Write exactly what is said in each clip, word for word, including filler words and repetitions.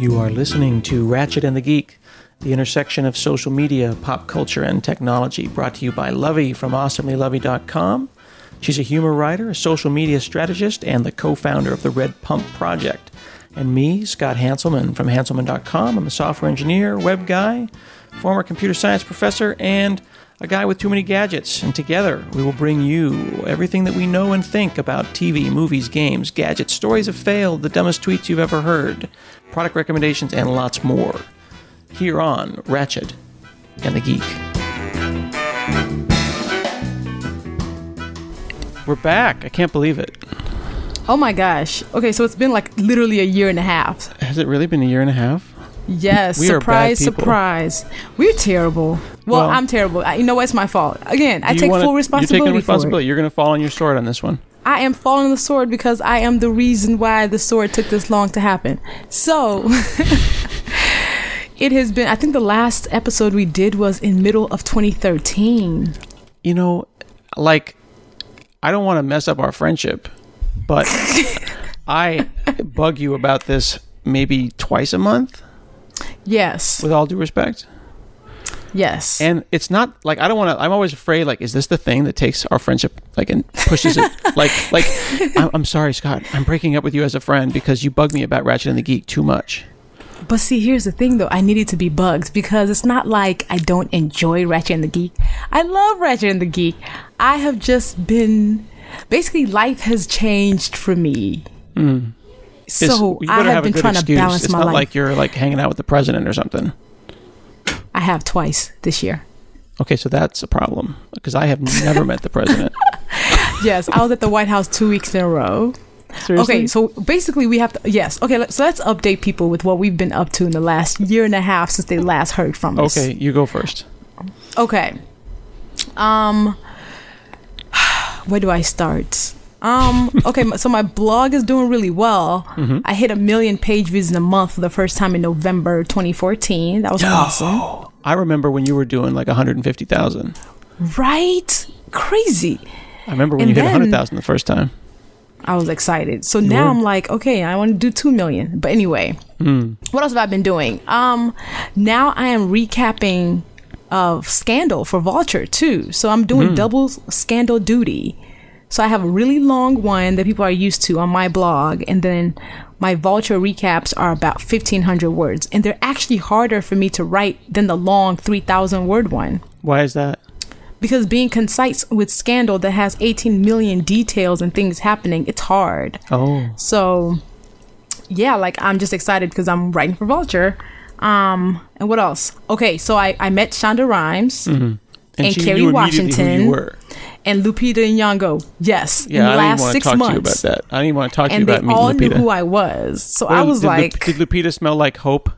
You are listening to Ratchet and the Geek, the intersection of social media, pop culture, and technology, brought to you by Lovey from awesomely lovey dot com. She's a humor writer, a social media strategist, and the co-founder of the Red Pump Project. And me, Scott Hanselman from hanselman dot com. I'm a software engineer, web guy, former computer science professor, and a guy with too many gadgets. And together, we will bring you everything that we know and think about T V, movies, games, gadgets, stories of failed, the dumbest tweets you've ever heard, product recommendations, and lots more. Here on Ratchet and the Geek. We're back. I can't believe it. Oh my gosh. Okay, so it's been like literally a year and a half. Has it really been a year and a half? Yes. We surprise, are bad people. surprise. We're terrible. Well, Well, I'm terrible. I, you know what? It's my fault. Again, I You take wanna- full responsibility You're taking for responsibility. it. You're going to fall on your sword on this one. I am falling on the sword because I am the reason why the sword took this long to happen. So, it has been, I think the last episode we did was in middle of twenty thirteen. You know, like, I don't want to mess up our friendship, but I bug you about this maybe twice a month, Yes. with all due respect. Yes. And it's not like I don't want to. I'm always afraid. Like, is this the thing that takes our friendship like and pushes it? like, like I'm, I'm sorry, Scott. I'm breaking up with you as a friend because you bug me about Ratchet and the Geek too much. But see, here's the thing though. I needed to be bugged because it's not like I don't enjoy Ratchet and the Geek. I love Ratchet and the Geek. I have just been, basically life has changed for me. Mm. So you I better have have a been good trying excuse. to balance It's my not life. like you're like hanging out with the president or something. I have twice this year. Okay, so that's a problem because I have never met the president. Yes, I was at the White House two weeks in a row. Seriously? Okay, so basically we have to, yes. Okay, let- so let's update people with what we've been up to in the last year and a half since they last heard from us. Okay, you go first. Okay. Um, where do I start? Um, okay, m- so my blog is doing really well. Mm-hmm. I hit a million page views in a month for the first time in November twenty fourteen. That was awesome. I remember when you were doing like one hundred fifty thousand. Right? Crazy. I remember when And you hit then- one hundred thousand the first time. I was excited. So now were. I'm like, okay, I want to do two million. But anyway, Mm. what else have I been doing? Um, now I am recapping of Scandal for Vulture too. So I'm doing Mm. double Scandal duty. So I have a really long one that people are used to on my blog, and then my Vulture recaps are about fifteen hundred words, and they're actually harder for me to write than the long three thousand word one. Why is that? Because being concise with Scandal that has eighteen million details and things happening, it's hard. Oh. So, yeah, like I'm just excited because I'm writing for Vulture. Um, and what else? Okay, so I, I met Shonda Rhimes Mm-hmm. and she Kerry knew immediately who Washington you were. and Lupita Nyong'o. Yes, Yeah, in the I didn't last want to six talk to you months. about that. I didn't even want to talk to you And they about meeting all knew Lupita. who I was. So Well, I was did Lup- like, did Lupita smell like hope?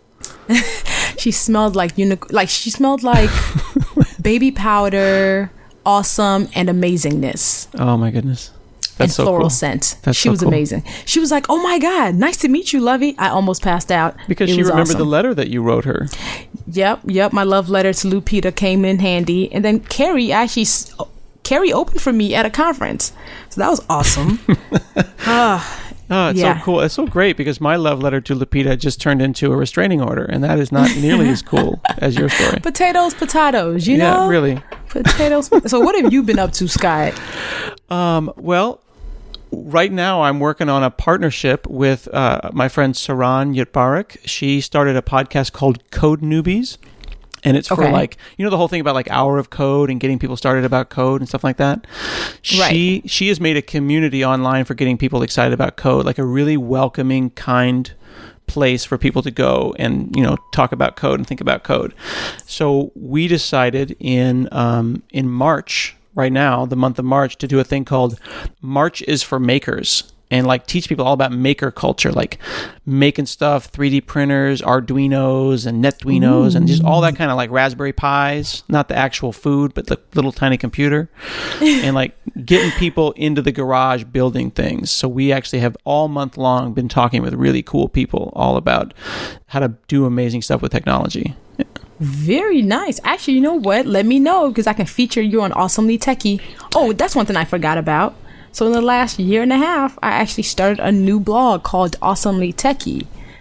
she smelled like unic- like she smelled like baby powder, awesome, and amazingness. Oh my goodness. That's and so floral cool. scent. That's she so was cool. amazing. She was like, "Oh my god, nice to meet you, Lovey." I almost passed out Because It she was remembered the awesome. letter that you wrote her. Yep, yep. My love letter to Lupita came in handy, and then Carrie actually, s- Carrie opened for me at a conference, so that was awesome. Ah, Oh, it's Yeah. so cool. It's so great because my love letter to Lupita just turned into a restraining order, and that is not nearly as cool as your story. potatoes, potatoes. You yeah, know, really. potatoes. So, what have you been up to, Scott? Um, well, right now I'm working on a partnership with uh, my friend Saran Yitbarek. She started a podcast called Code Newbies. And it's for Okay. like, you know, the whole thing about like hour of code and getting people started about code and stuff like that. She she has made a community online for getting people excited about code, like a really welcoming, kind place for people to go and, you know, talk about code and think about code. So we decided in um, in March, right now, the month of March, to do a thing called March is for Makers. And like teach people all about maker culture, like making stuff, three D printers, Arduinos and Netduinos, and just all that kind of like Raspberry Pis, not the actual food, but the little tiny computer, and like getting people into the garage building things. So we actually have all month long been talking with really cool people all about how to do amazing stuff with technology. Very nice. Actually, you know what? Let me know because I can feature you on Awesomely Techie. Oh, that's one thing I forgot about. So in the last year and a half, I actually started a new blog called Awesomely Techie.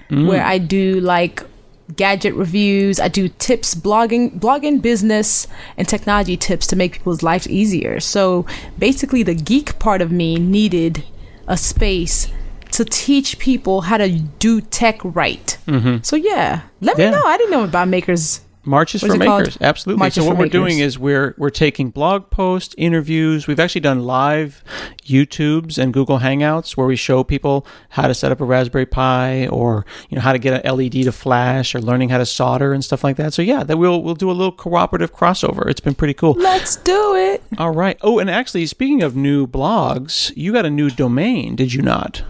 mm. where I do like gadget reviews. I do tips, blogging, blogging, business, and technology tips to make people's lives easier. So basically, the geek part of me needed a space to teach people how to do tech right. Mm-hmm. So yeah, let yeah. me know. I didn't know about Makers. Marches for Makers, called? Absolutely. Marches so what we're makers. doing is we're we're taking blog posts, interviews. We've actually done live YouTubes and Google Hangouts where we show people how to set up a Raspberry Pi, or you know how to get an L E D to flash, or learning how to solder and stuff like that. So yeah, that we'll we'll do a little cooperative crossover. It's been pretty cool. Let's do it. All right. Oh, and actually, speaking of new blogs, you got a new domain, did you not?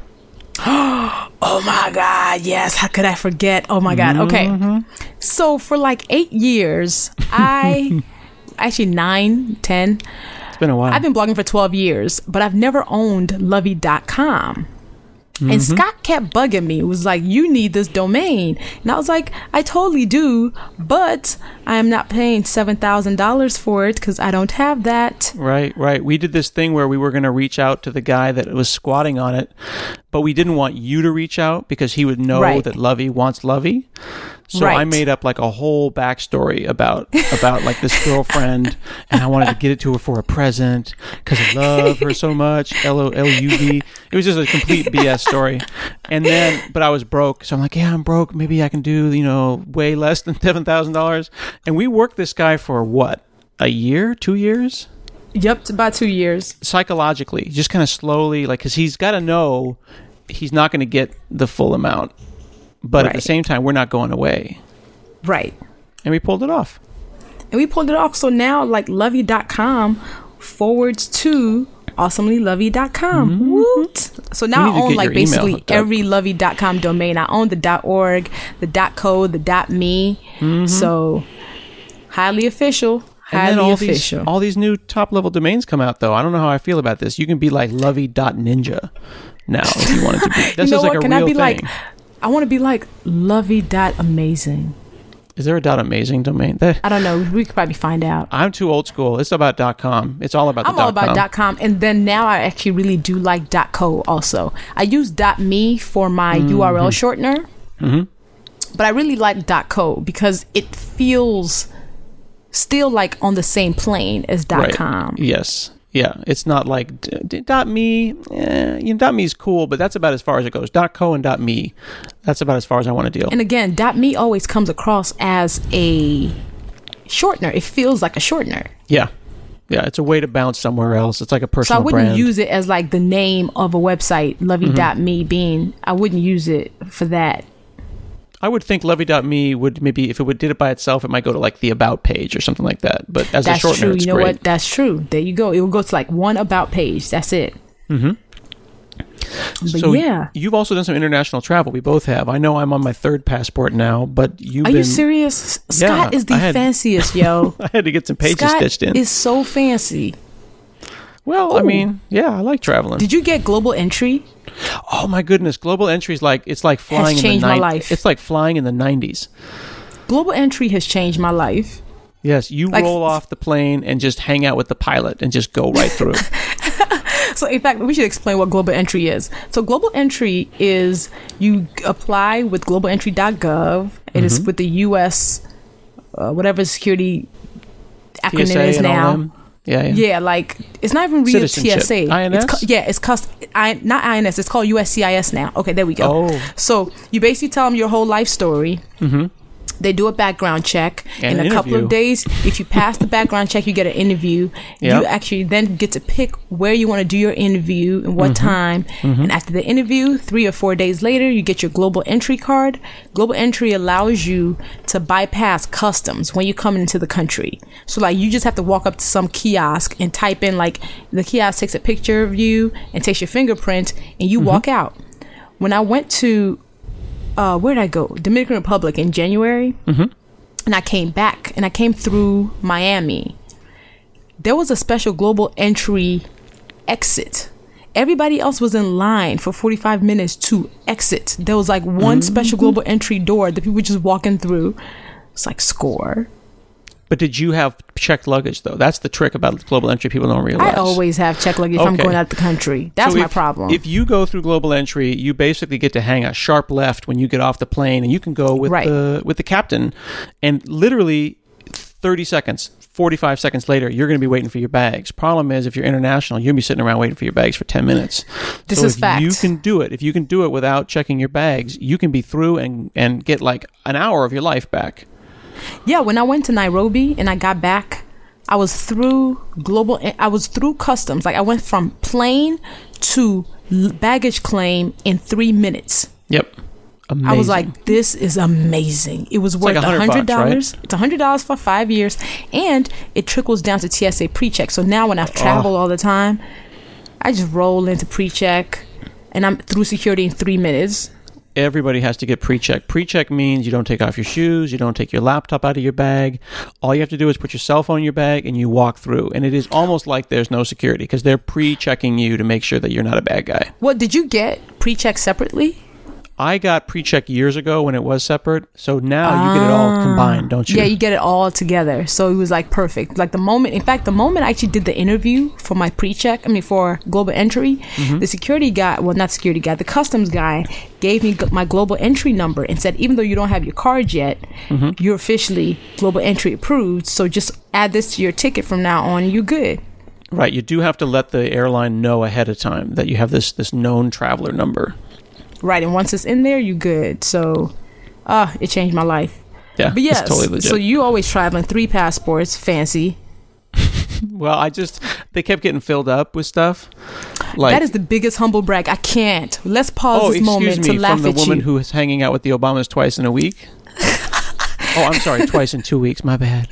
Oh my God, yes. How could I forget? Oh my God. Okay. Mm-hmm. So for like eight years, I actually nine, ten. It's been a while. I've been blogging for twelve years, but I've never owned Lovey dot com. Mm-hmm. And Scott kept bugging me. It was like, you need this domain. And I was like, I totally do, but I am not paying seven thousand dollars for it because I don't have that. Right, right. We did this thing where we were going to reach out to the guy that was squatting on it, but we didn't want you to reach out because he would know right. that Lovey wants Lovey. So right. I made up like a whole backstory about about like this girlfriend, and I wanted to get it to her for a present because I love her so much. L O L U V. It was just a complete B S story. And then, but I was broke, so I'm like, yeah, I'm broke. Maybe I can do, you know, way less than seven thousand dollars. And we worked this guy for what, a year, two years? Yep, it's about two years. Psychologically, just kind of slowly, like, because he's got to know he's not going to get the full amount. But right. at the same time, we're not going away. Right. And we pulled it off. And we pulled it off. So now, like, Lovey dot com forwards to awesomely lovey dot com. Mm-hmm. Woot. So now I own, like, basically every Lovey dot com domain. I own the .org, the .co, the .me. Mm-hmm. So, highly official. Highly and then all official. These, all these new top-level domains come out, though. I don't know how I feel about this. You can be like Lovey dot ninja now if you wanted to be. That's you know just what? like a Can real I be thing. Like, I want to be like Lovey dot amazing. Is there a dot amazing domain? That, I don't know. We could probably find out. I'm too old school. It's about dot com. It's all about the I'm all dot about dot com. And then now I actually really do like dot co also. I use dot me for my mm-hmm. U R L shortener. Mm-hmm. But I really like dot co because it feels still like on the same plane as dot right. com. Yes. Yeah, it's not like d- d- dot .me. Eh, you know, dot .me is cool, but that's about as far as it goes. .co and .me, that's about as far as I want to deal. And again, .me always comes across as a shortener. It feels like a shortener. Yeah, yeah, it's a way to bounce somewhere else. It's like a personal brand. So I wouldn't brand. use it as like the name of a website, lovey dot me mm-hmm. being. I wouldn't use it for that. I would think lovey dot me would maybe, if it would did it by itself, it might go to like the about page or something like that. But as That's a shortener, true. it's you know great. what? That's true. There you go. It will go to like one about page. That's it. Mm-hmm. But so yeah. You've also done some international travel. We both have. I know I'm on my third passport now, but you've Are been... you serious? Scott yeah, is the had, fanciest, yo. I had to get some pages Scott stitched in. is so fancy. Well, Ooh. I mean, yeah, I like traveling. Did you get global entry? Oh my goodness, global entry is like it's like flying has in changed the nineties. my life. It's like flying in the nineties. Global entry has changed my life. Yes, you like, roll off the plane and just hang out with the pilot and just go right through. So in fact, we should explain what global entry is. So global entry is you apply with global entry dot gov. It mm-hmm. is with the U S uh, whatever security acronym T S A is now. Yeah, yeah, yeah. Like it's not even real T S A. I N S? It's, yeah, it's cust- I, not I N S. It's called U S C I S now. Okay, there we go. Oh. So you basically tell them your whole life story. Mm-hmm. They do a background check. And in a an couple interview. of days, if you pass the background check, you get an interview. Yep. You actually then get to pick where you want to do your interview and what mm-hmm. time. Mm-hmm. And after the interview, three or four days later, you get your global entry card. Global entry allows you to bypass customs when you come into the country. So like you just have to walk up to some kiosk and type in, like, the kiosk takes a picture of you and takes your fingerprint and you mm-hmm. walk out. When I went to Uh, where did I go? Dominican Republic in January. Mm-hmm. And I came back and I came through Miami. There was a special global entry exit. Everybody else was in line for forty-five minutes to exit. There was like one mm-hmm. special global entry door that people were just walking through. It's like score. But did you have checked luggage, though? That's the trick about global entry people don't realize. I always have checked luggage if Okay. I'm going out the country. That's So my if, problem. If you go through global entry, you basically get to hang a sharp left when you get off the plane, and you can go with Right. the with the captain, and literally thirty seconds, forty-five seconds later, you're going to be waiting for your bags. Problem is, if you're international, you'll be sitting around waiting for your bags for ten minutes. This so is if fact. you can do it, if you can do it without checking your bags, you can be through and, and get like an hour of your life back. Yeah, when I went to Nairobi and I got back, I was through global. I was through customs. Like I went from plane to l- baggage claim in three minutes. Yep. Amazing. I was like, "This is amazing." It was worth like a one hundred hundred dollars. bucks, It's a hundred dollars for five years, and it trickles down to T S A pre-check. So now, when I've traveled all the time, I just roll into pre-check, and I'm through security in three minutes. Everybody has to get pre-check. Pre-check means you don't take off your shoes, you don't take your laptop out of your bag. All you have to do is put your cell phone in your bag and you walk through. And it is almost like there's no security because they're pre-checking you to make sure that you're not a bad guy. What did you get pre-check separately? I got pre-check years ago when it was separate. So now you get it all combined, don't you? Yeah, you get it all together. So it was like perfect. Like the moment, in fact, the moment I actually did the interview for my pre-check, I mean for global entry, Mm-hmm. the security guy, well not security guy, the customs guy gave me g- my global entry number and said, even though you don't have your card yet, Mm-hmm. you're officially global entry approved. So just add this to your ticket from now on and you're good. Right. You do have to let the airline know ahead of time that you have this, this known traveler number. Right, and once it's in there, you good. So, uh, it changed my life. Yeah, But yes, it's totally legit. so you always traveling, three passports, fancy. Well, I just, they kept getting filled up with stuff. Like, That is the biggest humble brag. I can't. Let's pause oh, this moment excuse me, to laugh from the at woman you. who is hanging out with the Obamas twice in a week? Oh, I'm sorry, twice in two weeks. My bad.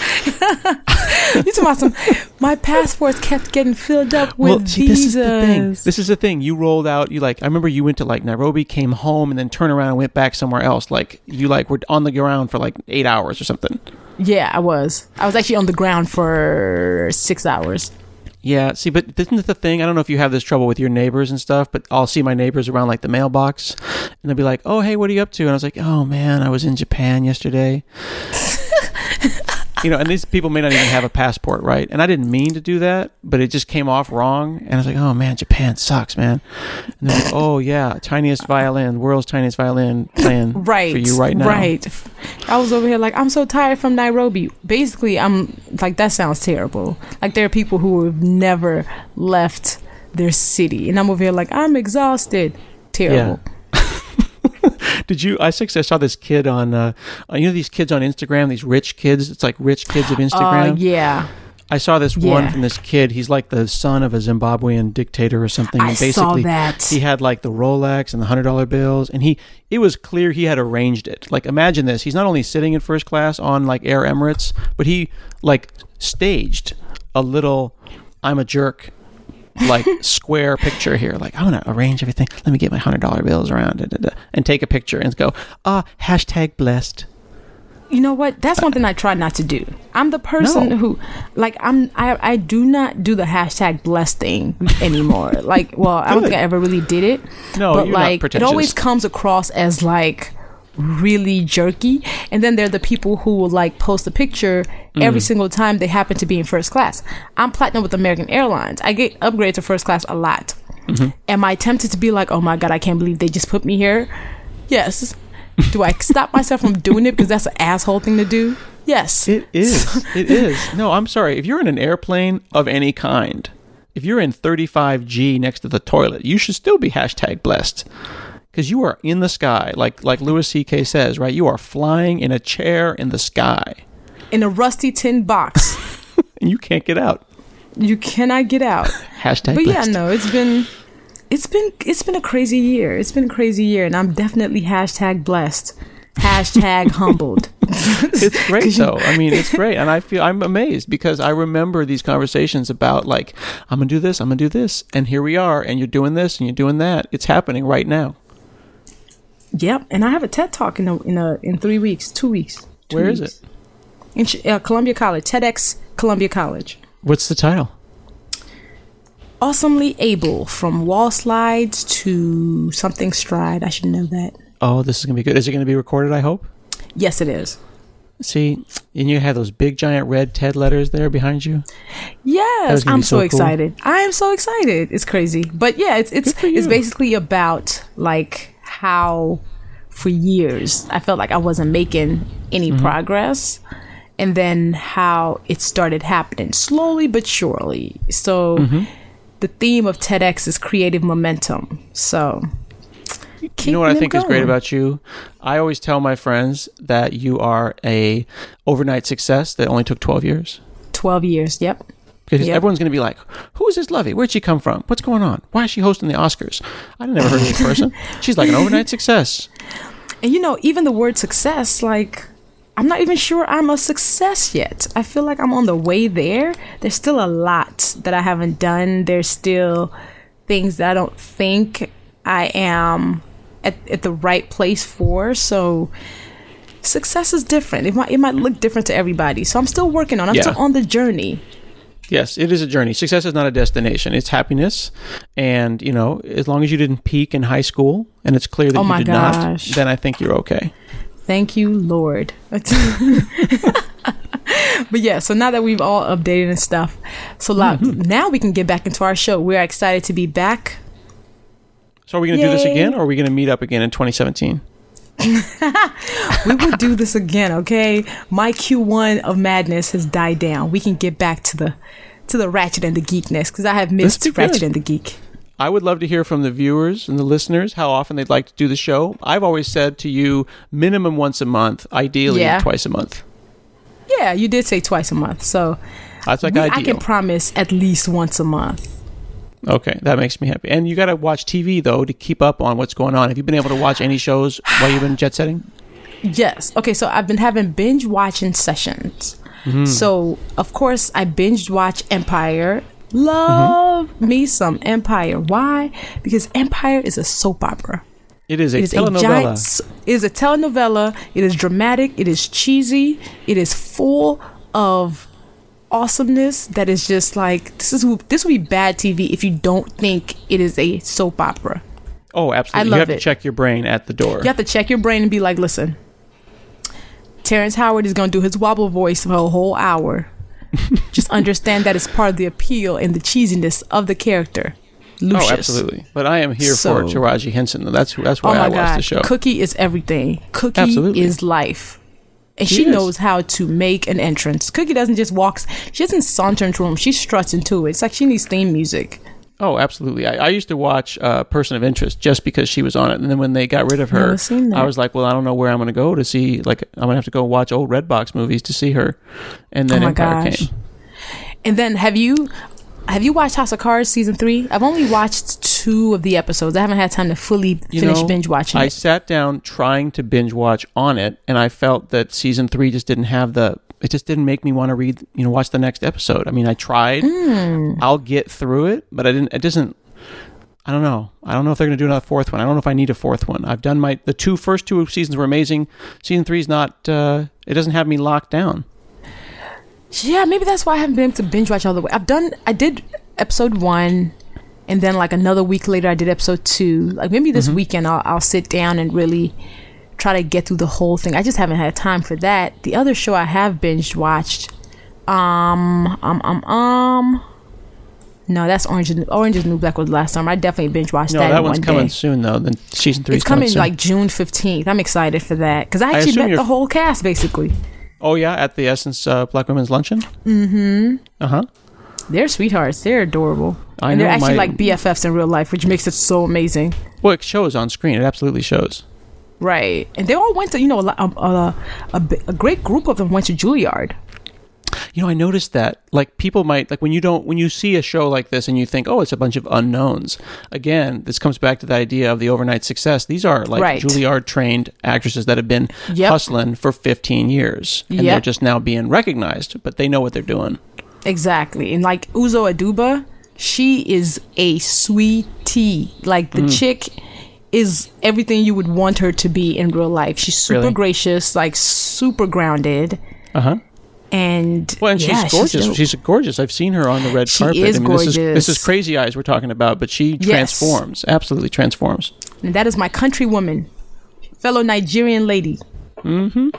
You talking about some? My passports kept getting filled up with Well, see, this is the thing. visas. This is the thing. You rolled out. You like. I remember you went to like Nairobi, came home, and then turned around and went back somewhere else. Like you like were on the ground for like eight hours or something. Yeah, I was. I was actually on the ground for six hours. Yeah. See, but isn't it the thing? I don't know if you have this trouble with your neighbors and stuff, but I'll see my neighbors around like the mailbox, and they'll be like, "Oh, hey, what are you up to?" And I was like, "Oh man, I was in Japan yesterday." You know, and these people may not even have a passport, right? And I didn't mean to do that, but it just came off wrong. And I was like, oh, man, Japan sucks, man. And they're like, oh, yeah, tiniest violin, world's tiniest violin playing Right. for you right now. Right. I was over here like, I'm so tired from Nairobi. Basically, I'm like, that sounds terrible. Like, there are people who have never left their city. And I'm over here like, I'm exhausted. Terrible. Yeah. Did you? I think I saw this kid on, uh, you know, these kids on Instagram, these rich kids. It's like rich kids of Instagram. Uh, yeah. I saw this one Yeah. from this kid. He's like the son of a Zimbabwean dictator or something. I and saw basically, that. He had like the Rolex and the hundred dollar bills, and he it was clear he had arranged it. Like imagine this: he's not only sitting in first class on like Air Emirates, but he like staged a little "I'm a jerk" like square picture here. Like I'm gonna arrange everything. Let me get my hundred dollar bills around da, da, da, and take a picture and go ah hashtag blessed. You know what? That's one thing I try not to do. I'm the person No. who, like, I'm I, I do not do the hashtag blessed thing anymore. Like, well, I don't Good. think I ever really did it. No, but you're not like, it pretentious. always comes across as like really jerky. And then there are the people who will like post a picture every single time they happen to be in first class. I'm platinum with American Airlines. I get upgraded to first class a lot. Mm-hmm. Am I tempted to be like, oh my god, I can't believe they just put me here? Yes. Do I stop myself from doing it because that's an asshole thing to do? Yes. It is. It is. No, I'm sorry. If you're in an airplane of any kind, if you're in thirty-five G next to the toilet, you should still be hashtag blessed. Because you are in the sky, like like Louis C K says, right? You are flying in a chair in the sky. In a rusty tin box. And you can't get out. You cannot get out. Hashtag But blessed. yeah, no, it's been it's been it's been a crazy year. It's been a crazy year, and I'm definitely hashtag blessed. Hashtag humbled. It's great though. I mean, it's great, and I feel I'm amazed because I remember these conversations about like I'm gonna do this, I'm gonna do this, and here we are, and you're doing this, and you're doing that. It's happening right now. Yep, and I have a TED talk in a, in a, in three weeks, two weeks. Two Where weeks. is it? In Ch- uh, Columbia College, TEDx Columbia College. What's the title? Awesomely able, from wall slides to something stride. I should know that. Oh, this is gonna be good. Is it gonna be recorded? I hope. Yes, it is. See, and you have those big giant red TED letters there behind you. Yes, I'm so, so cool. excited. I am so excited. It's crazy, but yeah, it's it's it's basically about like how for years I felt like I wasn't making any mm-hmm. progress, and then how it started happening slowly but surely. So mm-hmm. the theme of TEDx is creative momentum. So. You know what I think going. is great about you? I always tell my friends that you are a overnight success that only took twelve years. twelve years, yep. Because yep. everyone's going to be like, who is this Lovey? Where'd she come from? What's going on? Why is she hosting the Oscars? I've never heard of this person. She's like an overnight success. And you know, even the word success, like, I'm not even sure I'm a success yet. I feel like I'm on the way there. There's still a lot that I haven't done. There's still things that I don't think I am At, at the right place for. So success is different. It might it might look different to everybody. So I'm still working on it. I'm yeah. still on the journey. Yes, it is a journey. Success is not a destination. It's happiness. And, you know, as long as you didn't peak in high school and it's clear that oh you my did gosh. not, then I think you're okay. Thank you, Lord. But yeah, so now that we've all updated and stuff, so mm-hmm. now we can get back into our show. We're excited to be back. So are we going to do this again, or are we going to meet up again in twenty seventeen? We will do this again, okay? My Q one of madness has died down. We can get back to the to the Ratchet and the Geekness, because I have missed Ratchet and the Geek. I would love to hear from the viewers and the listeners how often they'd like to do the show. I've always said to you, minimum once a month, ideally yeah. twice a month. Yeah, you did say twice a month, so that's like we, ideal. I can promise at least once a month. Okay, that makes me happy. And you got to watch T V, though, to keep up on what's going on. Have you been able to watch any shows while you've been jet setting? Yes. Okay, so I've been having binge watching sessions. Mm-hmm. So, of course, I binged watch Empire. Love mm-hmm. me some Empire. Why? Because Empire is a soap opera. It is a it is telenovela. A giant, it is a telenovela. It is dramatic. It is cheesy. It is full of awesomeness that is just like, this is this would be bad T V if you don't think it is a soap opera. Oh, absolutely. I love you have it. to check your brain at the door. You have to check your brain and be like, listen, Terrence Howard is going to do his wobble voice for a whole hour. Just understand that it's part of the appeal and the cheesiness of the character, Lucius. Oh, absolutely. But I am here so, for Taraji Henson. That's who. That's why oh my I watch God. the show. Cookie is everything. Cookie absolutely. is life. And she she is. knows how to make an entrance. Cookie doesn't just walk. She doesn't saunter into a room. She struts into it. It's like she needs theme music. Oh, absolutely. I, I used to watch uh, Person of Interest just because she was on it. And then when they got rid of her, I was like, well, I don't know where I'm going to go to see. Like, I'm going to have to go watch old Redbox movies to see her. And then oh my Empire gosh. came. And then have you... Have you watched House of Cards season three? I've only watched two of the episodes. I haven't had time to fully you finish know, binge watching I it. sat down trying to binge watch on it, and I felt that season three just didn't have the. It just didn't make me want to read. You know, watch the next episode. I mean, I tried. Mm. I'll get through it, but I didn't. It doesn't. I don't know. I don't know if they're going to do another fourth one. I don't know if I need a fourth one. I've done my the two first two seasons were amazing. Season three is not. Uh, it doesn't have me locked down. Yeah, maybe that's why I haven't been able to binge watch all the way. I've done. I did. Episode one, and then like another week later I did episode two. Like maybe this mm-hmm. weekend I'll, I'll sit down and really try to get through the whole thing. I just haven't had time for that. The other show I have binge watched, um, um, um, um, no, that's Orange is, Orange is New Black was the last time. I definitely binge watched no, that. No, that in one's one coming day. soon though. Then season three. It's coming soon. like June fifteenth. I'm excited for that because I actually I met the whole cast basically. Oh yeah, at the Essence uh, Black Women's Luncheon. Mm-hmm. Uh huh. They're sweethearts. They're adorable. I and know they're actually my, like B F Fs in real life, which makes it so amazing. Well, it shows on screen. It absolutely shows. Right. And they all went to, you know, a, a, a, a great group of them went to Juilliard. You know, I noticed that, like, people might, like, when you don't, when you see a show like this and you think, oh, it's a bunch of unknowns. Again, this comes back to the idea of the overnight success. These are, like, right. Juilliard-trained actresses that have been yep. hustling for fifteen years. And yep. they're just now being recognized, but they know what they're doing. Exactly. And, like, Uzo Aduba, she is a sweetie. Like, the mm. chick is everything you would want her to be in real life. She's super really? gracious, like, super grounded. Uh-huh. And well, and yeah, she's gorgeous. She's, she's gorgeous. I've seen her on the red she carpet. Is I mean, gorgeous. This is, this is Crazy Eyes we're talking about, but she yes. transforms. Absolutely transforms. And that is my countrywoman, fellow Nigerian lady. Mm-hmm.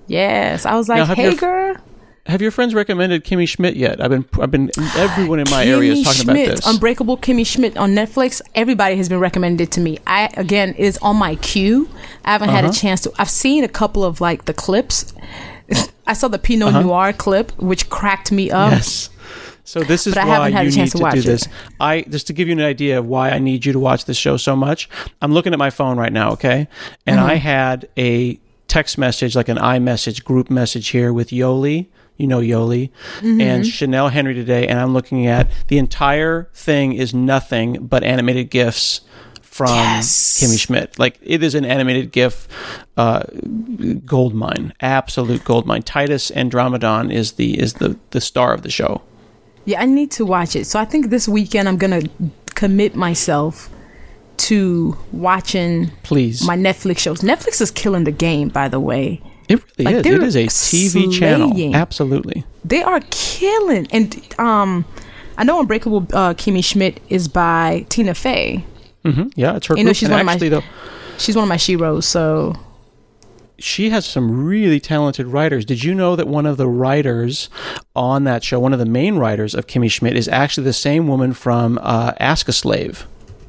Yes. I was like, hey, your, girl. Have your friends recommended Kimmy Schmidt yet? I've been, I've been, everyone in my Kimmy area is talking Schmidt, about this. Unbreakable Kimmy Schmidt on Netflix. Everybody has been recommended to me. I, again, it is on my queue. I haven't uh-huh. had a chance to. I've seen a couple of like the clips. I saw the Pinot uh-huh. Noir clip, which cracked me up. Yes. So this is why you need to, to do this. It. I just to give you an idea of why I need you to watch this show so much. I'm looking at my phone right now, okay? And mm-hmm. I had a text message, like an iMessage group message here with Yoli. You know Yoli, mm-hmm. and Chanel Henry today, and I'm looking at the entire thing is nothing but animated GIFs from yes. Kimmy Schmidt. Like, it is an animated GIF uh, gold mine, absolute gold mine. Titus Andromedon is the is the the star of the show. Yeah, I need to watch it. So I think this weekend I'm gonna commit myself to watching Please. my Netflix shows. Netflix is killing the game, by the way. It really like, is. It is a T V slaying. channel. Absolutely. They are killing. And um, I know Unbreakable uh, Kimmy Schmidt is by Tina Fey. Mm-hmm. Yeah, it's her you group. Know, she's, and one actually, of my, though, she's one of my sheroes, so... She has some really talented writers. Did you know that one of the writers on that show, one of the main writers of Kimmy Schmidt, is actually the same woman from uh, Ask a Slave?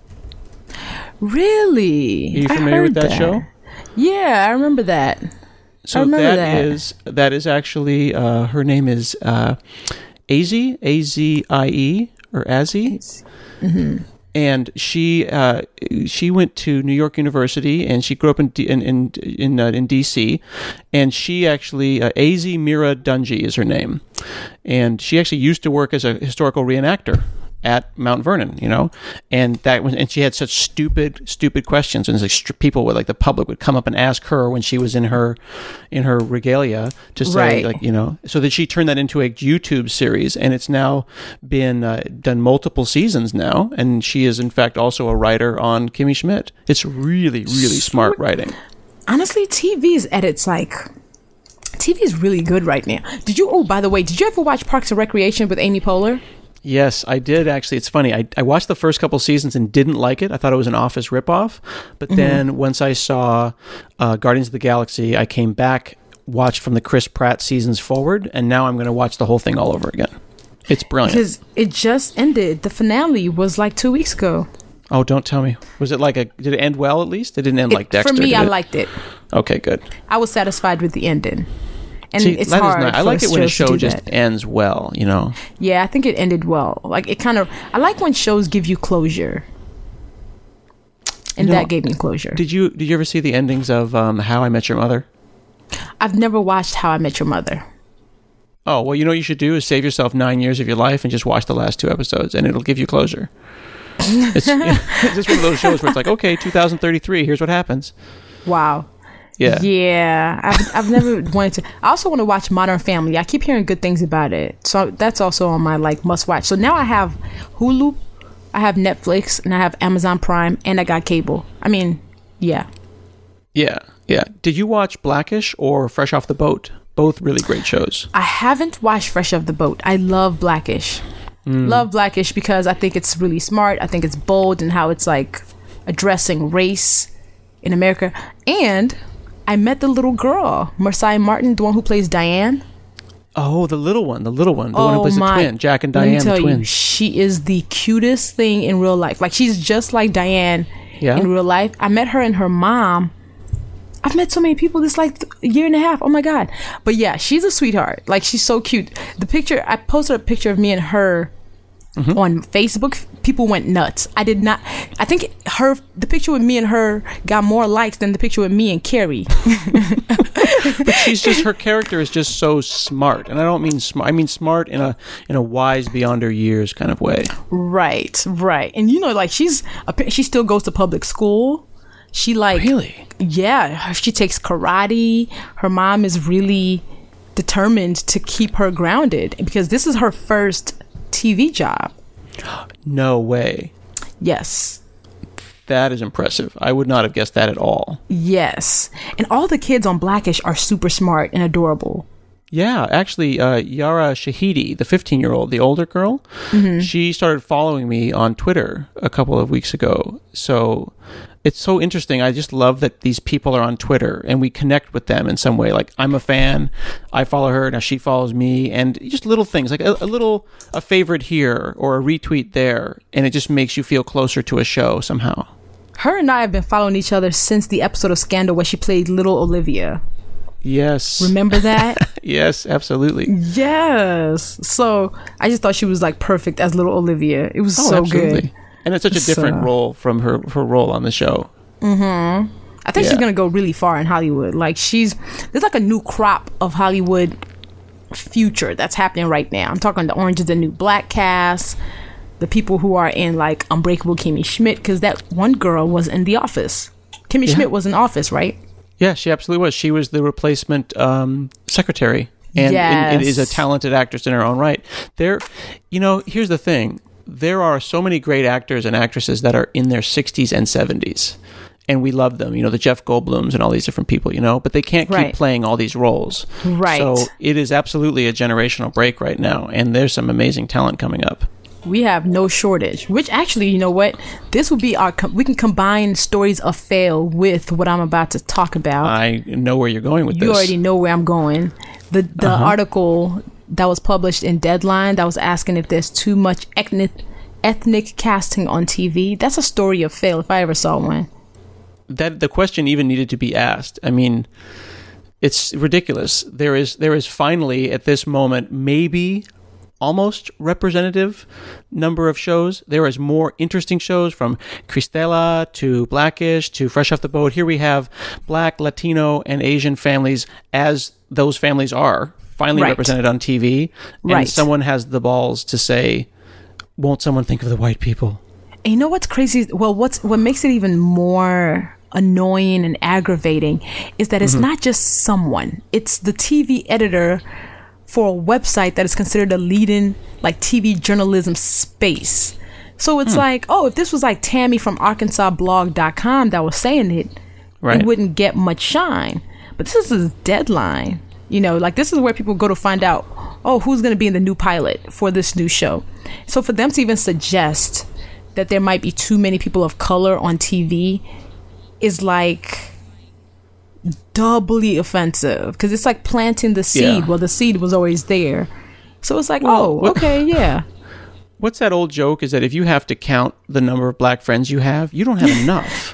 Really? Are you familiar with that, that show? Yeah, I remember that. So that, that is that is actually uh, her name is uh, Azie, A Z I E or Azie, mm-hmm. and she uh, she went to New York University and she grew up in D- in in in, uh, in D C, and she actually uh, Azie Mira Dungy is her name, and she actually used to work as a historical reenactor at Mount Vernon, you know, and that was, and she had such stupid, stupid questions, and it's like st- people would, like the public would come up and ask her when she was in her, in her regalia to say, right. like, you know, so that she turned that into a YouTube series, and it's now been uh, done multiple seasons now, and she is in fact also a writer on Kimmy Schmidt. It's really, really smart writing. Honestly, T V is at its like. T V is really good right now. Did you? Oh, by the way, did you ever watch Parks and Recreation with Amy Poehler? Yes, I did actually. It's funny. I, I watched the first couple seasons and didn't like it. I thought it was an Office ripoff. But mm-hmm. then once I saw uh, Guardians of the Galaxy, I came back, watched from the Chris Pratt seasons forward, and now I'm going to watch the whole thing all over again. It's brilliant. Because it just ended. The finale was like two weeks ago. Oh, don't tell me. Was it like a... Did it end well at least? It didn't end it, like Dexter, For me, did I it? liked it. Okay, good. I was satisfied with the ending. And See, it's that hard. Is nice. I like it when a show just that. ends well, you know? Yeah, I think it ended well. Like, it kind of... I like when shows give you closure. And you know, that gave me closure. Did you Did you ever see the endings of um, How I Met Your Mother? I've never watched How I Met Your Mother. Oh, well, you know what you should do is save yourself nine years of your life and just watch the last two episodes, and it'll give you closure. It's, it's just one of those shows where it's like, okay, two thousand thirty-three, here's what happens. Wow. Yeah. Yeah. I've, I've never wanted to. I also want to watch Modern Family. I keep hearing good things about it. So that's also on my like must watch. So now I have Hulu, I have Netflix, and I have Amazon Prime, and I got cable. I mean, yeah. Yeah. Yeah. Did you watch Blackish or Fresh Off the Boat? Both really great shows. I haven't watched Fresh Off the Boat. I love Blackish. Mm. Love Blackish because I think it's really smart. I think it's bold in how it's like addressing race in America. And I met the little girl, Marsai Martin, the one who plays Diane. Oh, the little one, the little one, the oh one who plays my. the twin, Jack and Diane, Let me tell the twins. You, she is the cutest thing in real life. Like, she's just like Diane yeah? in real life. I met her and her mom. I've met so many people this like th- a year and a half. Oh my God. But yeah, she's a sweetheart. Like, she's so cute. The picture, I posted a picture of me and her mm-hmm. on Facebook. People went nuts. I did not. I think her the picture with me and her got more likes than the picture with me and Carrie. But she's just her character is just so smart, and I don't mean smart. I mean smart in a in a wise beyond her years kind of way. Right, right. And you know, like she's a, she still goes to public school. She like really, yeah. She takes karate. Her mom is really determined to keep her grounded because this is her first T V job. No way. Yes. That is impressive. I would not have guessed that at all. Yes. And all the kids on Blackish are super smart and adorable. Yeah, actually, uh, Yara Shahidi, the fifteen-year-old, the older girl, mm-hmm. she started following me on Twitter a couple of weeks ago. So it's so interesting. I just love that these people are on Twitter and we connect with them in some way. Like, I'm a fan, I follow her, now she follows me, and just little things, like a, a little, a favorite here or a retweet there, and it just makes you feel closer to a show somehow. Her and I have been following each other since the episode of Scandal where she played Little Olivia. Yes. Remember that? Yes, absolutely. Yes. So I just thought she was like perfect as Little Olivia. It was oh, so absolutely. good. And it's such a different so. role from her, her role on the show. Mm-hmm. I think yeah. she's going to go really far in Hollywood. Like she's, there's like a new crop of Hollywood future that's happening right now. I'm talking the Orange is the New Black cast, the people who are in like Unbreakable Kimmy Schmidt, because that one girl was in The Office. Kimmy yeah. Schmidt was in Office, right? Yeah, she absolutely was. She was the replacement um, secretary, and, yes. and it is a talented actress in her own right. There, you know, here's the thing: there are so many great actors and actresses that are in their sixties and seventies, and we love them. You know, the Jeff Goldblums and all these different people. You know, but they can't keep right. playing all these roles. Right. So it is absolutely a generational break right now, and there's some amazing talent coming up. We have no shortage, which actually, you know what? This will be our, com- we can combine stories of fail with what I'm about to talk about. I know where you're going with you this. You already know where I'm going. The the uh-huh. article that was published in Deadline that was asking if there's too much ethnic, ethnic casting on T V. That's a story of fail if I ever saw one. That the question even needed to be asked. I mean, it's ridiculous. There is there is finally at this moment maybe almost representative number of shows. There is more interesting shows, from Cristela to Blackish to Fresh Off the Boat. Here we have Black, Latino, and Asian families, as those families are finally right. represented on T V. And right. someone has the balls to say, won't someone think of the white people? And you know what's crazy? Well, what's what makes it even more annoying and aggravating is that it's mm-hmm. not just someone. It's the T V editor for a website that is considered a leading like T V journalism space. So it's hmm. like, oh, if this was like Tammy from Arkansas Blog dot com that was saying it, right. it wouldn't get much shine. But this is Deadline. You know, like this is where people go to find out, oh, who's going to be in the new pilot for this new show. So for them to even suggest that there might be too many people of color on T V is like doubly offensive, because it's like planting the seed. Yeah. Well, the seed was always there. So it's like, well, oh, what, okay, yeah. What's that old joke is that if you have to count the number of black friends you have, you don't have enough.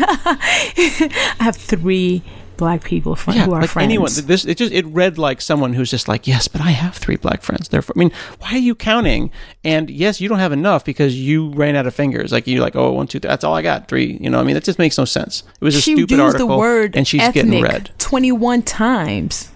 I have three black people fr- yeah, who are like friends. Anyone, this it just it read like someone who's just like, yes, but I have three black friends. Therefore, I mean, why are you counting? And yes, you don't have enough because you ran out of fingers. Like you're like, oh, one, two, three, that's all I got. Three. You know, I mean, that just makes no sense. It was a she stupid used article, the word and she's getting read twenty-one times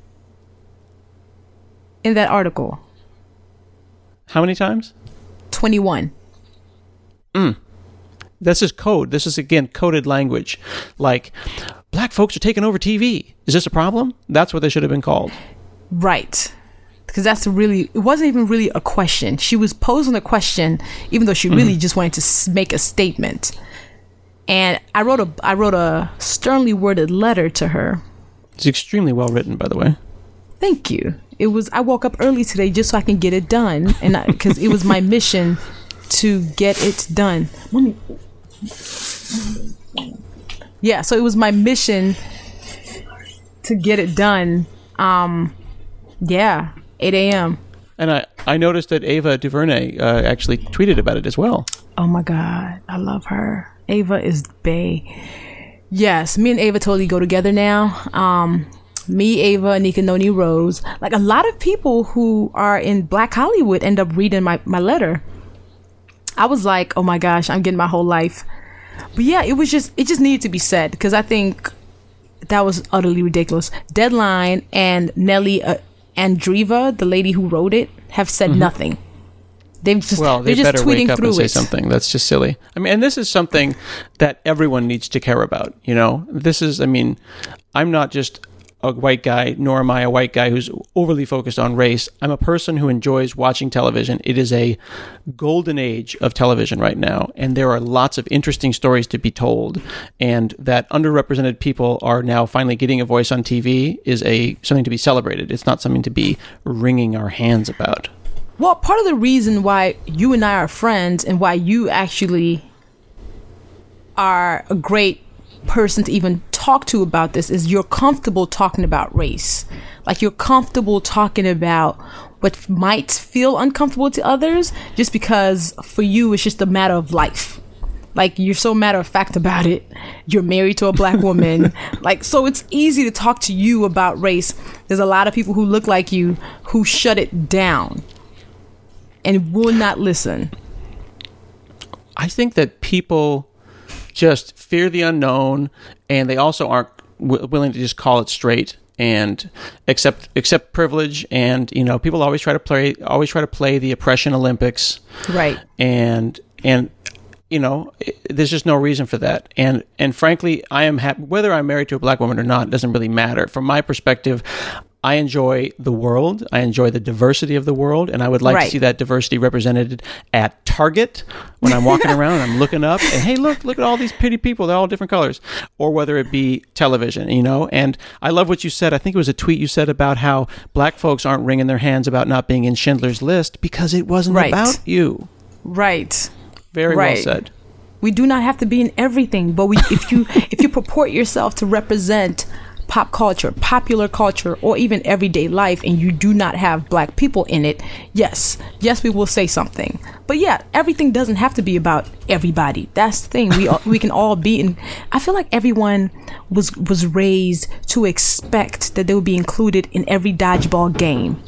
in that article. How many times? twenty-one. Mm. This is code. This is, again, coded language. Like, black folks are taking over T V. Is this a problem? That's what they should have been called. Right. Because that's really, it wasn't even really a question. She was posing a question, even though she really mm-hmm. just wanted to make a statement. And I wrote a, I wrote a sternly worded letter to her. It's extremely well written, by the way. Thank you. It was, I woke up early today just so I can get it done. And because it was my mission to get it done. Let me... Yeah, so it was my mission to get it done. Um, yeah, eight a.m. And I, I noticed that Ava DuVernay uh, actually tweeted about it as well. Oh my God, I love her. Ava is bae. Yes, me and Ava totally go together now. Um, me, Ava, Nika Noni Rose. Like a lot of people who are in Black Hollywood end up reading my, my letter. I was like, oh my gosh, I'm getting my whole life. But yeah, it was just, it just needed to be said, because I think that was utterly ridiculous. Deadline and Nelly uh, Andreeva, the lady who wrote it, have said mm-hmm. nothing. They've just, well, they they're better just tweeting wake up through and say it. something. That's just silly. I mean, and this is something that everyone needs to care about, you know? This is, I mean, I'm not just a white guy, nor am I a white guy who's overly focused on race. I'm a person who enjoys watching television. It is a golden age of television right now, and there are lots of interesting stories to be told. And that underrepresented people are now finally getting a voice on T V is a something to be celebrated. It's not something to be wringing our hands about. Well, part of the reason why you and I are friends and why you actually are a great person to even talk to about this is you're comfortable talking about race. Like, you're comfortable talking about what might feel uncomfortable to others just because for you it's just a matter of life. Like, you're so matter of fact about it. You're married to a black woman. Like, so it's easy to talk to you about race. There's a lot of people who look like you who shut it down and will not listen. I think that people just fear the unknown, and they also aren't w- willing to just call it straight and accept accept privilege. And you know, people always try to play always try to play the oppression Olympics, right? And and you know, there's just no reason for that. And and frankly, I am happy whether I'm married to a black woman or not. It doesn't really matter from my perspective. I enjoy the world. I enjoy the diversity of the world, and I would like right. to see that diversity represented at Target when I'm walking around and I'm looking up and, hey, look, look at all these pretty people. They're all different colors. Or whether it be television, you know. And I love what you said. I think it was a tweet you said about how black folks aren't wringing their hands about not being in Schindler's List because it wasn't right. about you. Right. Very right. well said. We do not have to be in everything, but we, if you if you purport yourself to represent pop culture, popular culture, or even everyday life, and you do not have black people in it, yes, yes, we will say something. But yeah, everything doesn't have to be about everybody. That's the thing. We all, we can all be in. I feel like everyone was was raised to expect that they would be included in every dodgeball game.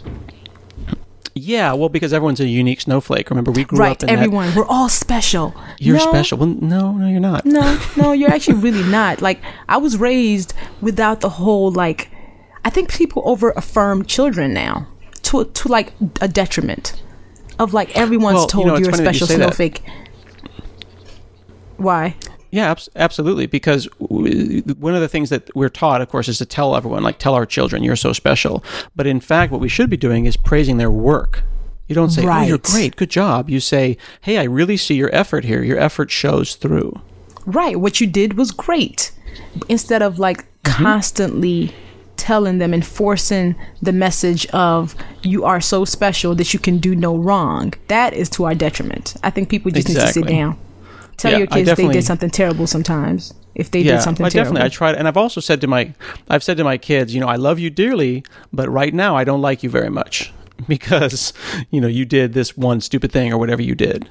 Yeah, well, because everyone's a unique snowflake. Remember, we grew right, up in everyone. that. We're all special. You're no, special. Well, no, no, you're not. No, no, you're actually really not. Like, I was raised without the whole, like, I think people over affirm children now to, to like, a detriment of, like, everyone's well, told you know, you're a special you snowflake. Why? Yeah, abs- absolutely. Because w- one of the things that we're taught, of course, is to tell everyone, like, tell our children, you're so special. But in fact, what we should be doing is praising their work. You don't say, right. oh, you're great, good job. You say, hey, I really see your effort here. Your effort shows through. Right. What you did was great. Instead of, like, mm-hmm. constantly telling them, enforcing the message of you are so special that you can do no wrong. That is to our detriment. I think people just exactly. need to sit down. Tell yeah, your kids they did something terrible sometimes. If they yeah, did something I terrible. Definitely. I tried, and I've also said to my, I've said to my kids, you know, I love you dearly, but right now I don't like you very much because, you know, you did this one stupid thing or whatever you did.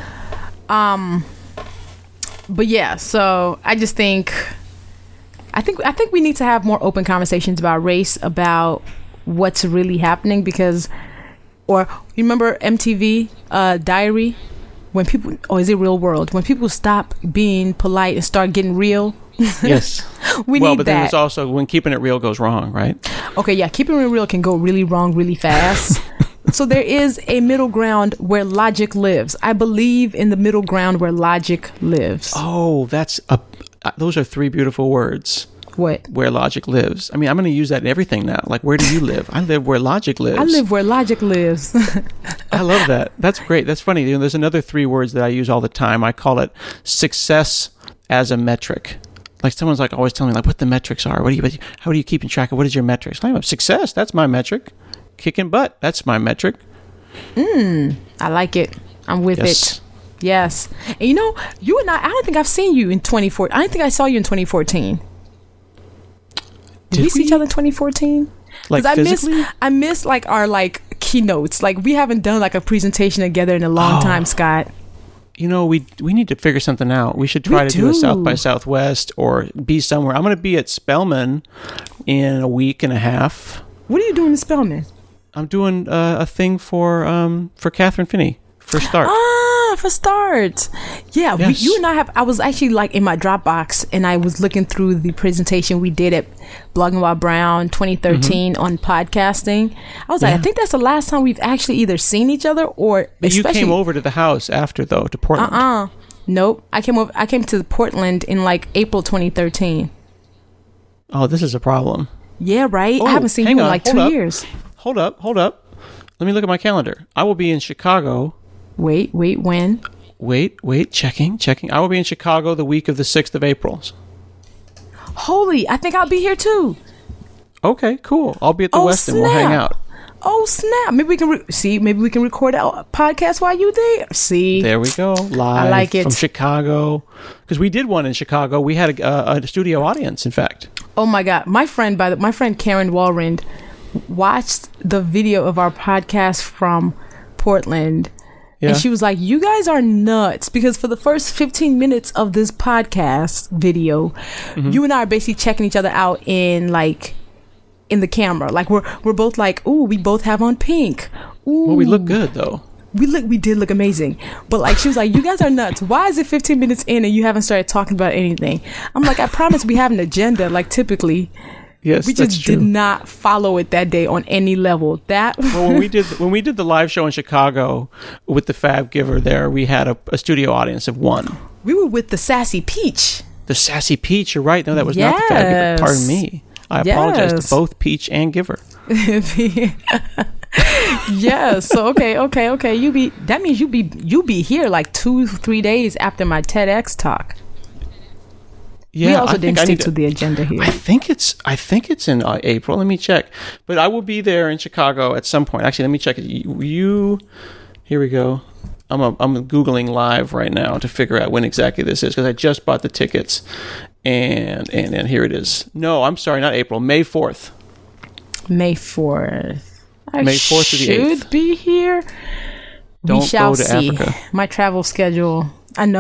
Um, but yeah, so I just think, I think, I think we need to have more open conversations about race, about what's really happening because, or you remember M T V uh, Diary? When people, or is it Real World? When people stop being polite and start getting real. Yes. we well, need but that. then it's also when keeping it real goes wrong, right? Okay, yeah, keeping it real can go really wrong really fast. So there is a middle ground where logic lives. I believe in the middle ground where logic lives. Oh, that's a. Those are three beautiful words. What? Where logic lives. I mean, I'm going to use that in everything now. Like, where do you live? I live where logic lives. I live where logic lives. I love that. That's great. That's funny. You know, there's another three words that I use all the time. I call it success as a metric. Like, someone's like always telling me, like, what the metrics are. What do you? How are you keeping track of? What is your metrics? Like, success. That's my metric. Kicking butt. That's my metric. Mm, I like it. I'm with yes. it. Yes. And you know, you and I. I don't think I've seen you in twenty fourteen. I don't think I saw you in twenty fourteen. Did, Did we see each other in twenty fourteen? Like I physically? miss, I miss like our like keynotes. Like we haven't done like a presentation together in a long oh. time, Scott. You know, we we need to figure something out. We should try we to do. do a South by Southwest or be somewhere. I'm going to be at Spelman in a week and a half. What are you doing in Spelman? I'm doing uh, a thing for um for Catherine Finney for Start. Ah, for Start. Yeah, yes. we, you and I have. I was actually like in my Dropbox and I was looking through the presentation we did at Blogging While Brown twenty thirteen mm-hmm. on podcasting. I was yeah. like, I think that's the last time we've actually either seen each other or. But you came over to the house after though to Portland. Uh uh-uh. uh. Nope. I came over. I came to Portland in like April twenty thirteen. Oh, this is a problem. Yeah, right? Oh, I haven't seen you in on, like two up. years. Hold up, hold up. Let me look at my calendar. I will be in Chicago. Wait, wait, when? Wait, wait, checking, checking. I will be in Chicago the week of the sixth of April. Holy, I think I'll be here too. Okay, cool. I'll be at the Oh, Westin. We'll hang snap. out. Oh, snap. Maybe we can re- see, maybe we can record a podcast while you there. See? There we go. Live I like it. from Chicago. Because we did one in Chicago. We had a, a, a studio audience, in fact. Oh my God. My friend, by the, my friend Karen Walrand watched the video of our podcast from Portland. Yeah. And she was like, you guys are nuts, because for the first fifteen minutes of this podcast video, mm-hmm. you and I are basically checking each other out in like in the camera. Like we're we're both like, ooh, we both have on pink. Ooh. Well, we look good though. We look we did look amazing. But like she was like, you guys are nuts. Why is it fifteen minutes in and you haven't started talking about anything? I'm like, I promise we have an agenda, like typically. Yes, we that's just true. did not follow it that day on any level. That well, when we did when we did the live show in Chicago with the Fab Giver, there we had a, a studio audience of one. We were with the Sassy Peach. The Sassy Peach. You're right. No, that was yes. not the Fab Giver. Pardon me. I yes. apologize to both Peach and Giver. Yeah. So okay, okay, okay. You be that means you be you be here like two, three days after my TEDx talk. Yeah, we also I didn't think stick to, to the agenda here. I think it's I think it's in uh, April. Let me check. But I will be there in Chicago at some point. Actually, let me check it. You, you here we go. I'm a, I'm googling live right now to figure out when exactly this is because I just bought the tickets, and and and here it is. No, I'm sorry, not April. May fourth. May fourth. I May fourth to the eighth. Should be here. Don't we shall go to see. Africa. My travel schedule. I know.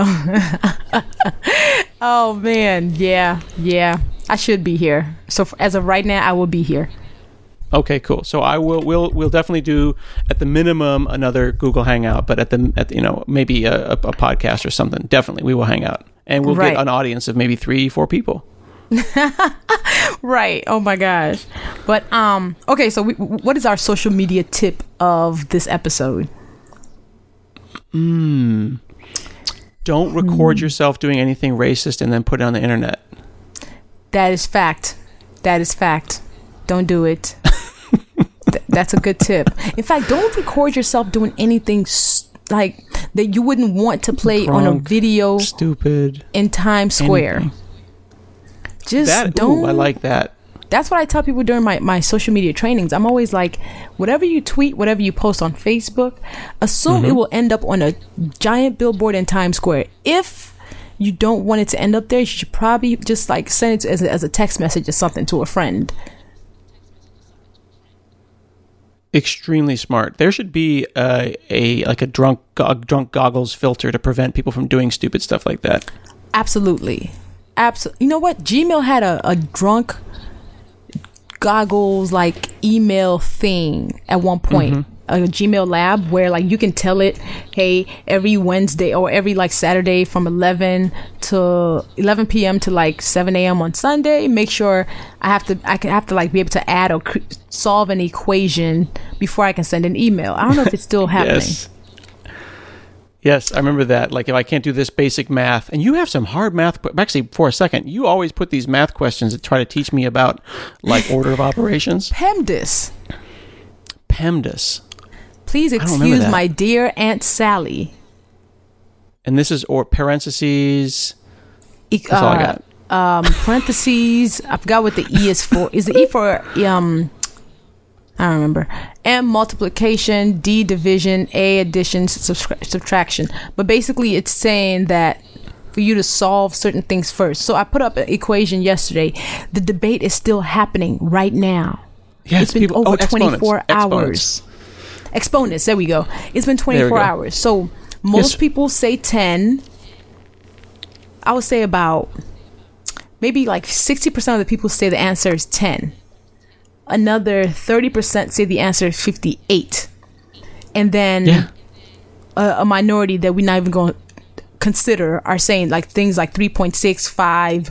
Oh man, yeah, yeah. I should be here. So f- as of right now, I will be here. Okay, cool. So I will we'll we'll definitely do at the minimum another Google Hangout, but at the at you know maybe a, a, a podcast or something. Definitely, we will hang out and we'll right. get an audience of maybe three, four people. Right. Oh my gosh. But um. Okay. So we, what is our social media tip of this episode? Hmm. Don't record yourself doing anything racist and then put it on the internet. That is fact. That is fact. Don't do it. Th- that's a good tip. In fact, don't record yourself doing anything st- like that you wouldn't want to play Drunk, on a video stupid in Times Square. anything. Just That, don't. ooh, I like that. That's what I tell people during my, my social media trainings. I'm always like, whatever you tweet, whatever you post on Facebook, assume Mm-hmm. it will end up on a giant billboard in Times Square. If you don't want it to end up there, you should probably just like send it as a, as a text message or something to a friend. Extremely smart. There should be a, a like a drunk go- drunk goggles filter to prevent people from doing stupid stuff like that. Absolutely. Absolutely. You know what? Gmail had a, a drunk goggles like email thing at one point. Mm-hmm. A Gmail lab where like you can tell it, hey, every Wednesday or every like Saturday from eleven to eleven p.m. to like seven a.m. on Sunday, make sure I have to I can have to like be able to add or cr- solve an equation before I can send an email. I don't know if it's still happening. Yes. Yes, I remember that. Like if I can't do this basic math, and you have some hard math, but actually for a second, you always put these math questions that try to teach me about like order of operations. PEMDAS. PEMDAS. Please excuse my dear Aunt Sally. And this is or parentheses. E- That's all I uh, got. Um, parentheses. I forgot what the E is for. Is the E for um? I don't remember. M multiplication, D division, A addition, substra- subtraction. But basically, it's saying that for you to solve certain things first. So I put up an equation yesterday. The debate is still happening right now. Yes, it's been people, over oh, twenty-four exponents. hours. Exponents. There we go. It's been twenty-four hours. So most yes. people say ten. I would say about maybe like sixty percent of the people say the answer is ten. Another thirty percent say the answer is fifty-eight. And then yeah. a, a minority that we're not even going to consider are saying like things like three point six, five,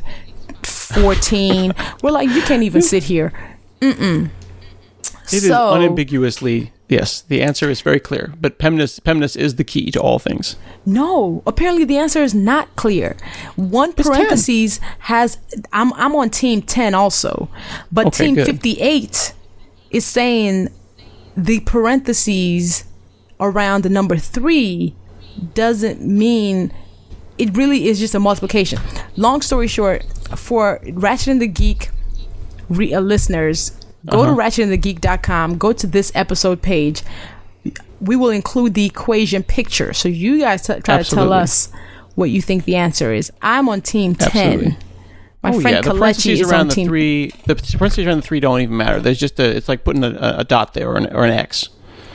fourteen. We're like, you can't even sit here. Mm-mm. It so, is unambiguously Yes, the answer is very clear. But PEMDAS, PEMDAS is the key to all things. No, apparently the answer is not clear. One It's parentheses has, I'm, I'm on team ten also, but Okay, team good. fifty-eight is saying the parentheses around the number three doesn't mean, it really is just a multiplication. Long story short, for Ratchet and the Geek re- uh, listeners, go Uh-huh. to ratchet and the geek dot com, go to this episode page. We will include the equation picture. So you guys t- try Absolutely. to tell us what you think the answer is. I'm on team ten. Absolutely. My oh, friend yeah. The Kalechi parentheses is around on the team. three, the parentheses around the three don't even matter. There's just a, it's like putting a, a dot there or an, or an X.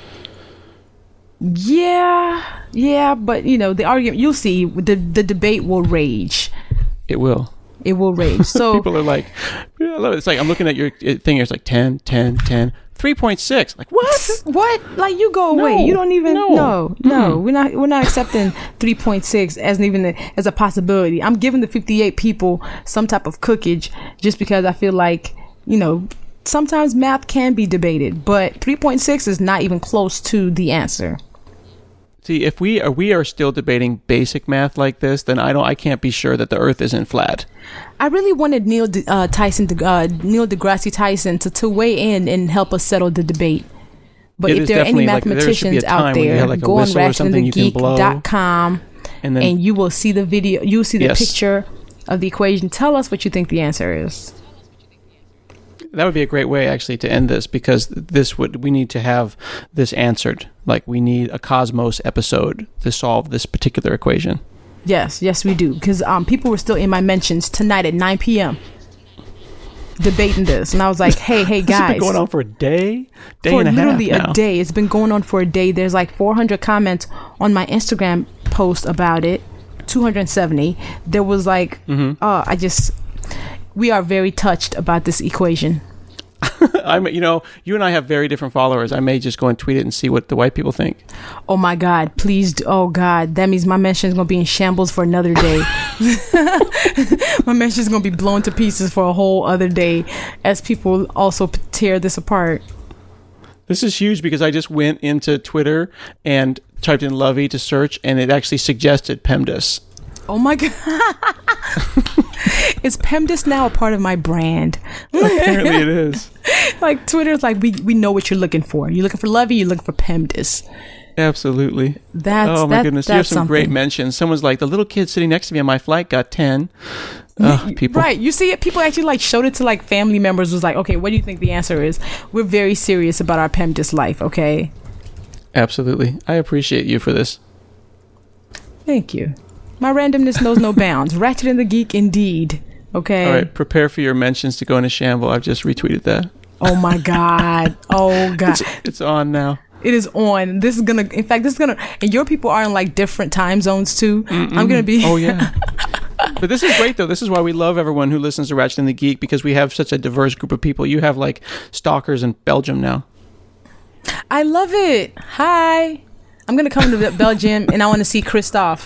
Yeah, yeah, but you know the argument. You'll see the the debate will rage. It will. It will rage. So People are like, yeah, I love it. It's like, I'm looking at your uh, thing here. It's like ten, ten, ten, three point six. Like, what? what? Like you go away. No, You don't even no. no no. We're not we're not accepting three point six as an even a, as a possibility. I'm giving the fifty-eight people some type of cookage just because I feel like, you know, sometimes math can be debated, but three point six is not even close to the answer. See, if we are we are still debating basic math like this, then I don't. I can't be sure that the Earth isn't flat. I really wanted Neil De, uh, Tyson, De, uh, Neil deGrasse Tyson, to, to weigh in and help us settle the debate. But It if is there are any definitely like- there should be a mathematicians time out when you there, have, like, a go on whistle or ratchet and something the you can geek blow. dot com And then and you will see the video. You'll see the Yes. picture of the equation. Tell us what you think the answer is. that would be a great way actually to end this, because this would we need to have this answered. Like, we need a Cosmos episode to solve this particular equation. Yes, yes, we do. Because um, people were still in my mentions tonight at nine p.m. debating this, and I was like, "Hey, hey, This has guys!" been going on for a day, day for and a literally half now. a day. It's been going on for a day. There's like four hundred comments on my Instagram post about it. two hundred seventy. There was like, Mm-hmm. uh, I just, we are very touched about this equation. I'm, you know, you and I have very different followers. I may just go and tweet it and see what the white people think. Oh my God, please. Do, oh God, that means my mention is going to be in shambles for another day. My mention is going to be blown to pieces for a whole other day as people also p- tear this apart. This is huge because I just went into Twitter and typed in Lovey to search, and it actually suggested PEMDAS. Oh my God. Is PEMDAS now a part of my brand? Apparently it is. Like Twitter's like, we we know what you're looking for. You're looking for Lovey, you're looking for PEMDAS. Absolutely. That's oh my that, goodness, you have that's some something. great mentions. Someone's like, the little kid sitting next to me on my flight got ten. Oh, people. Right. You see it, people actually like showed it to like family members, was like, okay, what do you think the answer is? We're very serious about our PEMDAS life, okay? Absolutely. I appreciate you for this. Thank you. My randomness knows no bounds. Ratchet and the Geek indeed. Okay. All right, prepare for your mentions to go into shamble. I've just retweeted that. Oh my God. Oh God. It's, it's on now. It is on. This is gonna. In fact, this is gonna. And your people are in like different time zones too. Mm-mm. I'm gonna be. Oh yeah. But this is great though. This is why we love everyone who listens to Ratchet and the Geek, because we have such a diverse group of people. You have like stalkers in Belgium now. I love it. Hi. I'm gonna come to Belgium and I want to see Christophe.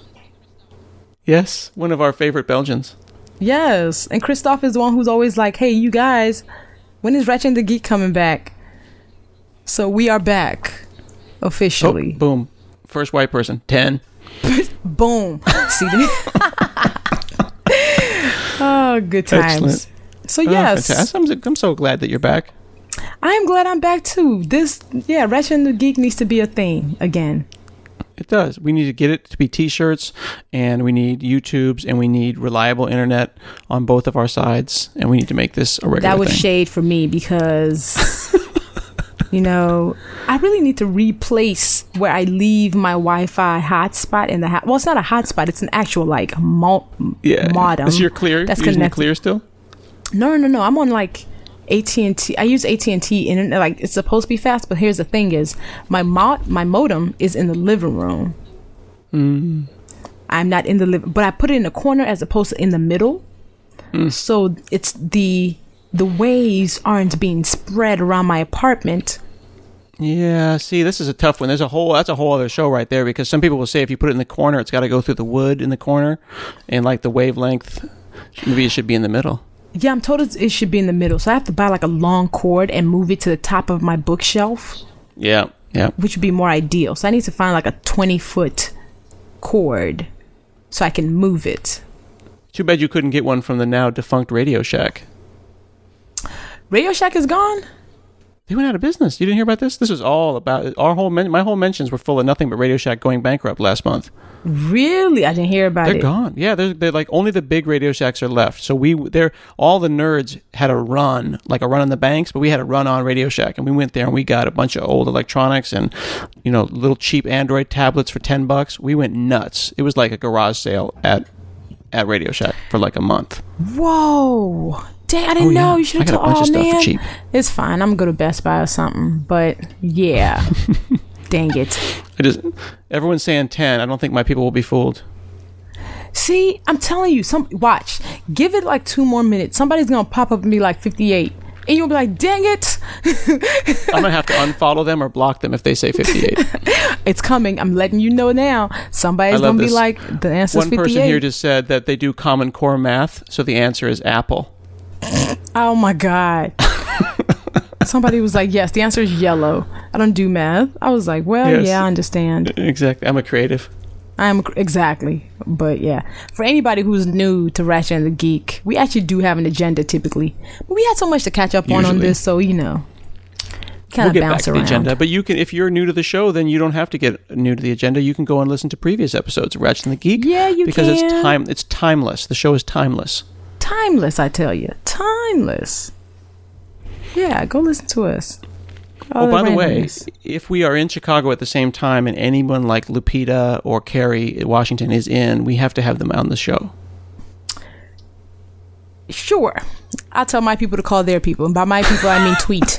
Yes, one of our favorite Belgians. Yes, and Christophe is the one who's always like, "Hey, you guys, when is Ratchet and the Geek coming back?" So we are back officially. Oh, boom. First white person. ten. Boom. See the Oh, good times. Excellent. So Oh, yes, fantastic. I'm, I'm so glad that you're back. I am glad I'm back too. This, yeah, Ratchet and the Geek needs to be a thing again. It does. We need to get it to be t-shirts, and we need YouTubes, and we need reliable internet on both of our sides, and we need to make this a regular That was thing. shade for me because, you know, I really need to replace where I leave my Wi-Fi hotspot in the house. Well, it's not a hotspot; it's an actual like mo- yeah. modem. Is your clear? That's You're using your connected. clear still? No, no, no. I'm on like A T and T. I use A T and T internet. Like it's supposed to be fast, but here's the thing: is my mod my modem is in the living room. Mm. I'm not in the living, but I put it in the corner as opposed to in the middle. Mm. So it's the the waves aren't being spread around my apartment. Yeah, see, this is a tough one. There's a whole, that's a whole other show right there, because some people will say if you put it in the corner, it's got to go through the wood in the corner, and like the wavelength, maybe it should be in the middle. Yeah, I'm told it should be in the middle. So I have to buy like a long cord and move it to the top of my bookshelf. Yeah, yeah. Which would be more ideal. So I need to find like a twenty foot cord so I can move it. Too bad you couldn't get one from the now defunct Radio Shack. Radio Shack is gone? They went out of business. You didn't hear about this? This was all about our whole. Men- my whole mentions were full of nothing but Radio Shack going bankrupt last month. Really? I didn't hear about they're it. They're gone. Yeah, they're, they're like only the big Radio Shacks are left. So we, they're all the nerds had a run, like a run on the banks, but we had a run on Radio Shack, and we went there and we got a bunch of old electronics and, you know, little cheap Android tablets for ten bucks. We went nuts. It was like a garage sale at at Radio Shack for like a month. Whoa. Dang, I didn't oh, yeah. know. You should have told. Oh, man. Cheap. It's fine. I'm going to go to Best Buy or something. But, yeah. Dang it. I just, everyone's saying ten. I don't think my people will be fooled. See, I'm telling you. Some Watch. Give it like two more minutes. Somebody's going to pop up and be like fifty-eight. And you'll be like, dang it. I'm going to have to unfollow them or block them if they say fifty-eight. It's coming. I'm letting you know now. Somebody's going to be like, the answer's One fifty-eight. One person here just said that they do Common Core math, so the answer is Apple. Oh my God. Somebody was like, yes, the answer is yellow. I don't do math. I was like, well, yes. yeah, I understand. Exactly. I'm a creative. I'm exactly. But yeah, for anybody who's new to Ratchet and the Geek, we actually do have an agenda typically. But we had so much to catch up Usually. on on this, so you know, kind of we'll bounce get back around. To the agenda, but you can, if you're new to the show, then you don't have to get new to the agenda. You can go and listen to previous episodes of Ratchet and the Geek. Yeah, you because can. Because it's time. It's timeless. The show is timeless. Timeless, I tell you. Timeless. Yeah, go listen to us. All oh, the by randomness. the way, if we are in Chicago at the same time and anyone like Lupita or Carrie in Washington is in, we have to have them on the show. Sure. I'll tell my people to call their people. And by my people, I mean tweet.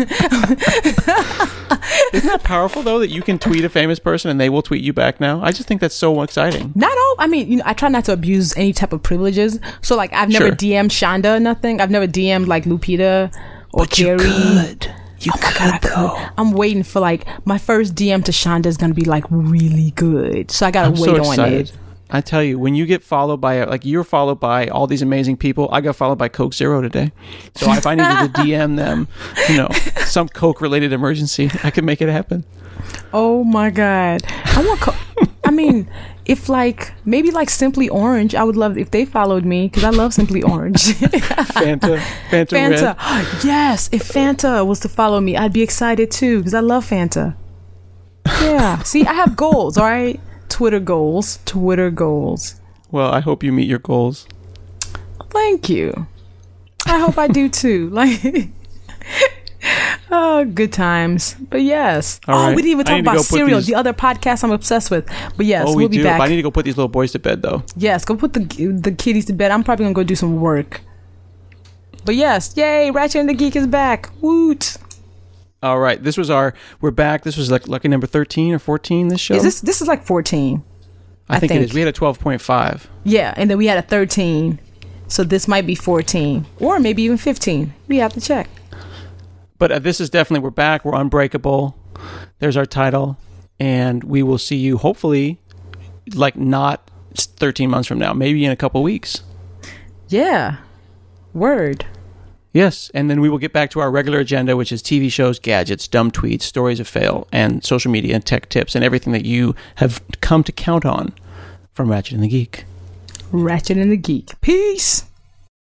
Isn't that powerful, though, that you can tweet a famous person and they will tweet you back now? I just think that's so exciting. Not all. I mean, you know, I try not to abuse any type of privileges. So, like, I've never sure. D M'd Shonda or nothing. I've never D M'd, like, Lupita or but Carrie. You could. You oh could, God, though. Could. I'm waiting for, like, my first D M to Shonda is going to be, like, really good. So I got to wait so on excited. it. I tell you, when you get followed by, like, you're followed by all these amazing people. I got followed by Coke Zero today. So if I needed to D M them, you know, some Coke-related emergency, I could make it happen. Oh, my God. I want Co- I mean, if, like, maybe, like, Simply Orange, I would love if they followed me, because I love Simply Orange. Fanta. Fanta, Fanta. Red. Yes, if Fanta was to follow me, I'd be excited, too, because I love Fanta. Yeah. See, I have goals, all right? Twitter goals. Twitter goals. Well, I hope you meet your goals. Thank you. I hope I do too. Like, oh, good times. But yes. All oh, right. we didn't even talk about Serial, these... the other podcast I'm obsessed with. But yes, oh, we we'll be do. back. But I need to go put these little boys to bed, though. Yes, go put the the kitties to bed. I'm probably gonna go do some work. But yes, yay! Ratchet and the Geek is back. Woot! All right, this was our. We're back. This was like lucky number thirteen or fourteen. This show. Is this this is like fourteen? I, I think, think it is. We had a twelve point five. Yeah, and then we had a thirteen. So this might be fourteen, or maybe even fifteen. We have to check. But uh, this is definitely, we're back. We're unbreakable. There's our title, and we will see you hopefully, like not thirteen months from now, maybe in a couple weeks. Yeah. Word. Yes, and then we will get back to our regular agenda, which is T V shows, gadgets, dumb tweets, stories of fail, and social media and tech tips, and everything that you have come to count on from Ratchet and the Geek. Ratchet and the Geek. Peace!